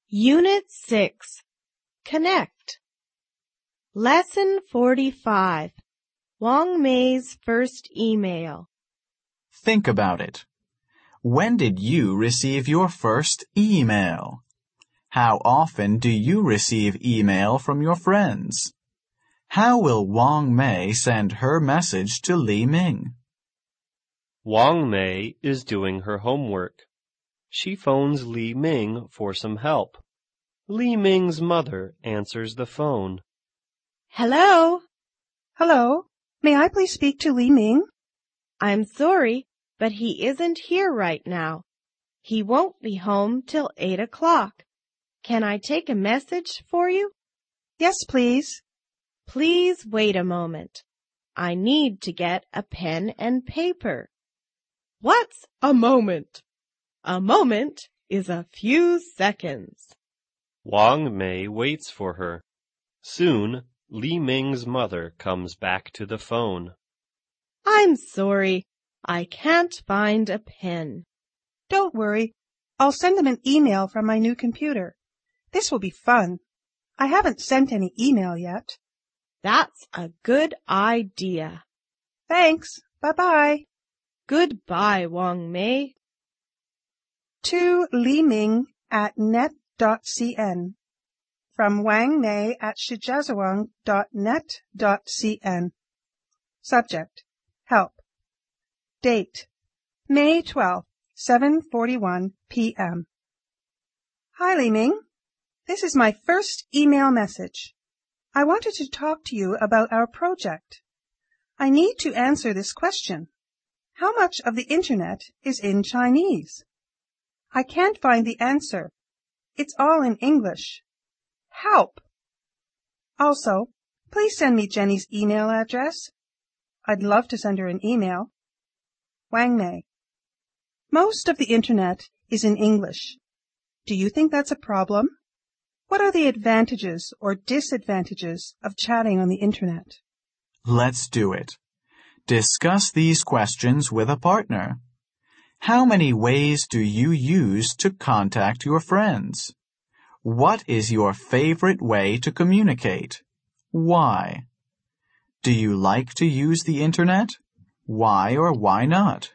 Unit 6. Connect. Lesson 45. Wang Mei's first email. Think about it. When did you receive your first email? How often do you receive email from your friends? How will Wang Mei send her message to Li Ming? Wang Mei is doing her homework. She phones Li Ming for some help. Li Ming's mother answers the phone. Hello? Hello. May I please speak to Li Ming? I'm sorry, but he isn't here right now. He won't be home till 8 o'clock. Can I take a message for you? Yes, please. Please wait a moment. I need to get a pen and paper. What's a moment? A moment is a few seconds. Wang Mei waits for her. Soon, Li Ming's mother comes back to the phone. I'm sorry, I can't find a pen. Don't worry. I'll send them an email from my new computer. This will be fun. I haven't sent any email yet. That's a good idea. Thanks. Bye-bye. Goodbye, Wang Mei. To Li Ming at net.cn. From Wang Mei at shijiazhuang.net.cn. Subject: Help. Date: May 12, 7:41 p.m. Hi, Li Ming. This is my first email message. I wanted to talk to you about our project. I need to answer this question. How much of the Internet is in Chinese? I can't find the answer. It's all in English. Help! Also, please send me Jenny's email address. I'd love to send her an email. Wang Mei. Most of the Internet is in English. Do you think that's a problem? What are the advantages or disadvantages of chatting on the Internet? Let's do it. Discuss these questions with a partner. How many ways do you use to contact your friends? What is your favorite way to communicate? Why? Do you like to use the Internet? Why or why not?